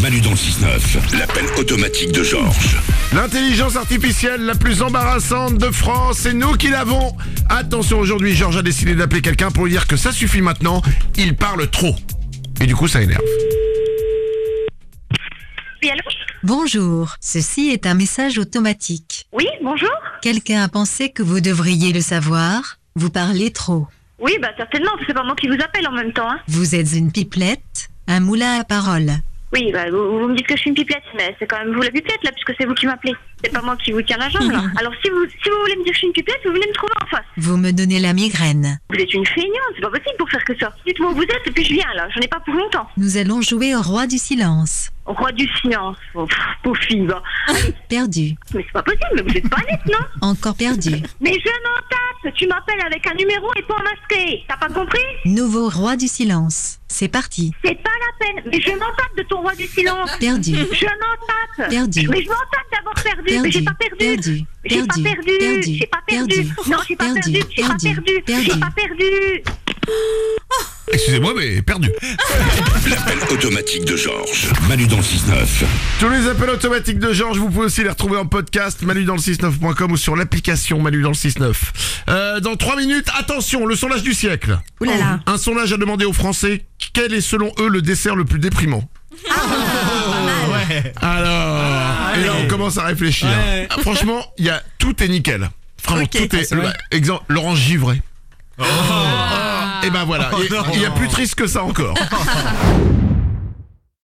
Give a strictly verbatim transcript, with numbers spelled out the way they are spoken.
Manu dans le six neuf, l'appel automatique de Georges. L'intelligence artificielle la plus embarrassante de France, c'est nous qui l'avons. Attention, aujourd'hui, Georges a décidé d'appeler quelqu'un pour lui dire que ça suffit maintenant, il parle trop. Et du coup, ça énerve. Oui, allô ? Bonjour, ceci est un message automatique. Oui, bonjour ? Quelqu'un a pensé que vous devriez le savoir. Vous parlez trop. Oui, bah certainement, c'est pas moi qui vous appelle en même temps. Hein. Vous êtes une pipelette, un moulin à parole. Oui, bah vous, vous me dites que je suis une pipelette, mais c'est quand même vous la pipelette là, puisque c'est vous qui m'appelez. C'est pas moi qui vous tiens la jambe là. Alors si vous si vous voulez me dire que je suis une pipelette, vous venez me trouver en face. Vous me donnez la migraine. Vous êtes une feignante, c'est pas possible pour faire que ça. Dites-moi où vous êtes et puis je viens là, j'en ai pas pour longtemps. Nous allons jouer au roi du silence. Au roi du silence, oh, pff, pauvre fille, va. Perdu. Mais c'est pas possible, mais vous êtes pas nette, non ? Encore perdu. Mais je m'en tape, tu m'appelles avec un numéro et pas masqué, t'as pas compris ? Nouveau roi du silence. C'est parti. C'est pas la peine, mais je m'en tape de ton roi du silence. Perdu. Je m'en tape. Perdu. Mais je m'en tape d'avoir perdu. Perdu. Mais j'ai pas perdu. Perdu. J'ai pas Perdu. perdu. Perdu. J'ai pas perdu. Perdu. Non, j'ai pas Perdu. perdu. J'ai pas Perdu. perdu. Perdu. J'ai pas perdu. Excusez-moi, mais perdu. L'appel automatique de Georges. Manu dans le six neuf. Tous les appels automatiques de Georges, vous pouvez aussi les retrouver en podcast, manu dans le six neuf point com ou sur l'application Manu dans le six neuf. Euh, dans trois minutes, attention, le sondage du siècle. Ouh là là. Un sondage a demandé aux Français quel est selon eux le dessert le plus déprimant. Alors, et là on commence à réfléchir. Ouais. Ah, franchement, il y a tout est nickel. Vraiment, Ok. tout est. c'est vrai. bah, exemple, l'orange givrée. Et ben voilà, Oh il non. n'y a plus triste que ça encore.